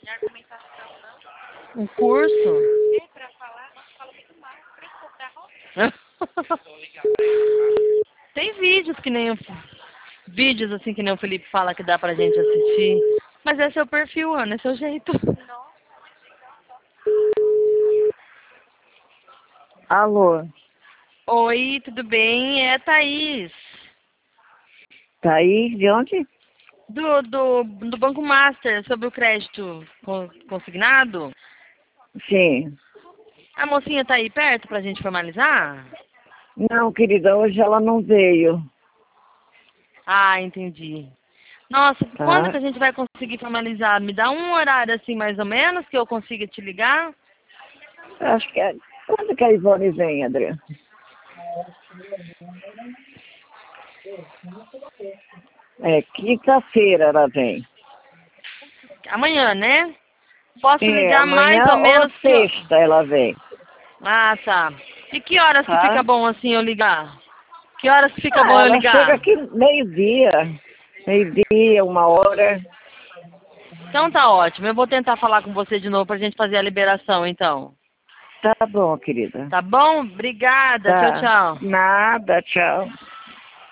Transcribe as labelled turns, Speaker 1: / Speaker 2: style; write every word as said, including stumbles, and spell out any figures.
Speaker 1: Um curso? Tem vídeos que nem o, vídeos assim que nem o Felipe fala que dá pra gente assistir. Mas esse é o perfil, Ana, esse é o jeito.
Speaker 2: Alô,
Speaker 1: Oi, tudo bem? É a Thaís.
Speaker 2: Thaís, de onde?
Speaker 1: Do, do, do Banco Master, sobre o crédito con- consignado.
Speaker 2: Sim.
Speaker 1: A mocinha tá aí perto pra gente formalizar?
Speaker 2: Não, querida, hoje ela não veio,
Speaker 1: Ah, entendi. Nossa, quando que
Speaker 2: tá?
Speaker 1: a gente vai conseguir formalizar? Me dá um horário assim, mais ou menos, que eu consiga te ligar?
Speaker 2: Acho que é... Quando que a Ivone vem, Adriana? É, quinta-feira ela vem.
Speaker 1: Amanhã, né? Posso
Speaker 2: É,
Speaker 1: ligar mais
Speaker 2: amanhã
Speaker 1: ou
Speaker 2: ou
Speaker 1: menos que... ho-
Speaker 2: sexta ela vem,
Speaker 1: Ah, tá. E que horas que fica
Speaker 2: tá?
Speaker 1: bom assim eu ligar? Que horas que fica bom
Speaker 2: Ah,
Speaker 1: eu
Speaker 2: ela chega
Speaker 1: ligar?
Speaker 2: aqui meio-dia, meio-dia, uma hora.
Speaker 1: Então tá ótimo. Eu vou tentar falar com você de novo pra gente fazer a liberação, então.
Speaker 2: Tá bom, querida.
Speaker 1: Tá bom? Obrigada. Tchau,
Speaker 2: Tá.
Speaker 1: tchau.
Speaker 2: Nada, tchau.